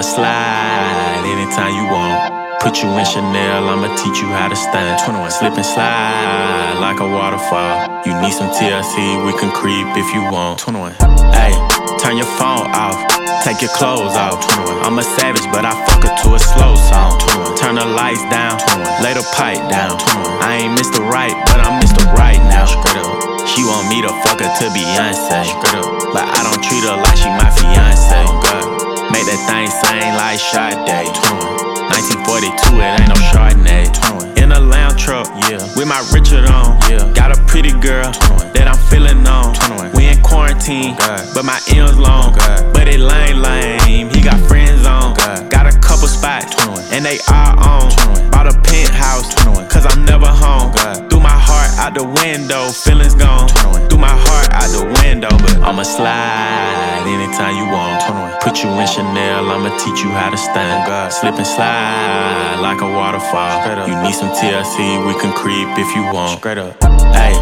I'ma slide anytime you want. Put you in Chanel, I'ma teach you how to stand. 21. Slip and slide like a waterfall. You need some TLC, we can creep if you want. 21. Ayy, turn your phone off, take your clothes off. 21. I'm a savage, but I fuck her to a slow song. 21. Turn the lights down, 21. Lay the pipe down. 21. I ain't Mr. Right, but I'm Mr. Right now. Straight up. She want me to fuck her to Beyonce. Straight up. But I don't treat her like she my fiance. Oh God. Make that thing sing like Sade. 1942, it ain't no Chardonnay. 21. In a lounge truck, yeah, with my Richard on, yeah. Got a pretty girl 21. That I'm feeling on. 21. We in quarantine, but my M's long. But it lame, he got friends on. Got a couple spots, 21. And they all on. 21. Bought a penthouse, 21. Cause I'm never home. Threw my heart out the window, feelings gone. 21. Threw my heart out the window, but I'ma slide anytime you want. 21. Put you in Chanel, I'ma teach you how to stand. Slip and slide like a waterfall. You need some TLC, we can creep if you want. Straight up. Ayy.